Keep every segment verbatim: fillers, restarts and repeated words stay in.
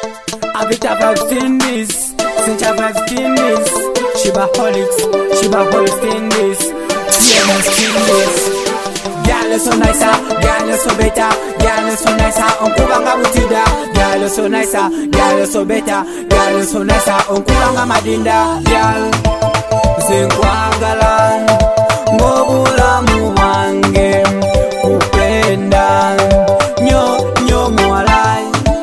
Avita vibes in this, Cincha vibes in this, Shiba holics, Shiba holics in this, T M S in this. Girl you so nicer, girl you so better, girl you so nicer, unkubanga butida. Girl you so nicer, girl you so better, girl you so nicer, unkubanga madinda. Girl, zinkwagala, ngobulamu wange, kupenda, nyo nyo mwalai.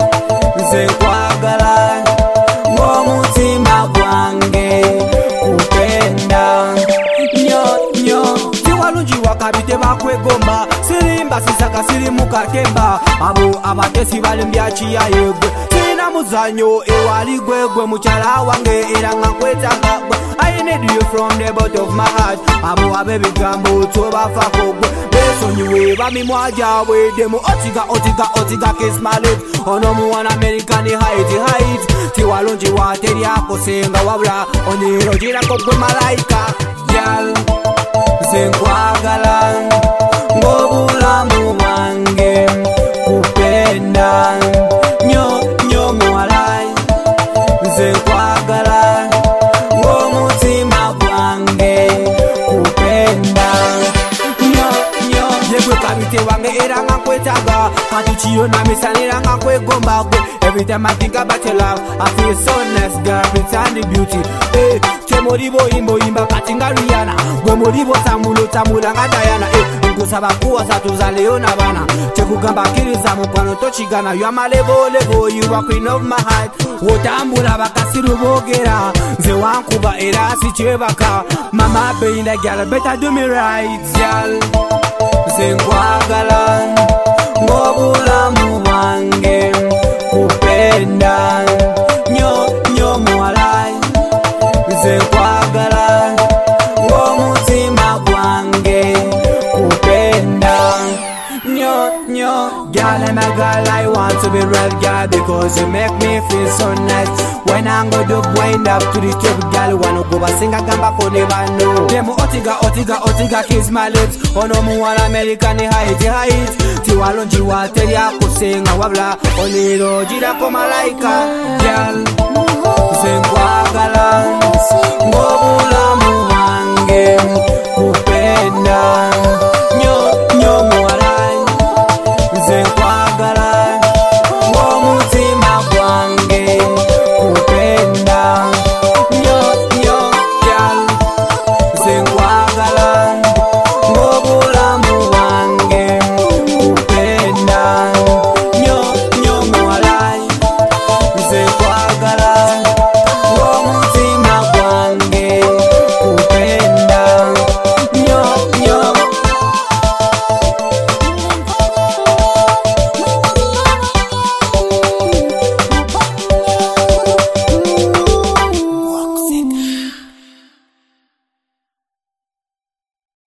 Zinkwagala, ngomutima gwange, kupenda, nyo nyo. Tiwalunji wakabite bakwegomba, sirimba sisaka sirimuka kemba. Abo abatesi balimbya chiya yegwe, sina muzanyo ewali gwegwe muchala wange era nkakwetanga. I need you from the bottom of my heart. Abo abebigambo tobafako gwe, besonyiwe bamimwaja wedemu. Otiga otiga otiga kiss my lips, ono muwana American height height. Tiwalunji wateri akosenga wabula onirojira kogwe malaika. Girl, zinkwagala, ngobulamu wange, kupenda, nyo nyo mwalai. Zinkwagala, ngomutima gwange, kupenda, nyo nyo. Yegwe kabite wange era nkakwetaga, kati chiyo na misanira nkakwegomba gwe. Every time I think about your love, I feel so nice, girl, pretend the beauty. Hey, che moribo imbo imba katinga Rihanna, gwe moribo tamulo tamula nga Diana. Hey, ngusaba kuwa satuza leona bana, che kugamba kiriza mukwano tochigana. You are my level level, you are queen of my heart. Wotambula bakasiru bogera, nze wankuba era sichebaka. Mama being girl, better do me right, girl. Zinkwagala, ngobulamu wange, kupenda, nyo nyo mwalai. Zinkwagala, ngomutima gwange, kupenda, nyo nyo. Girl, I'm a girl, I want to be real, girl, because you make me feel so nice. When I go to wind up to the top, girl, wanna go but sing a gamba ko never know. Demo otiga otiga otiga kiss my lips, ono muwana American height height. Tiwalonji wateri akosenga wabla onirojira ko malaika. Girl,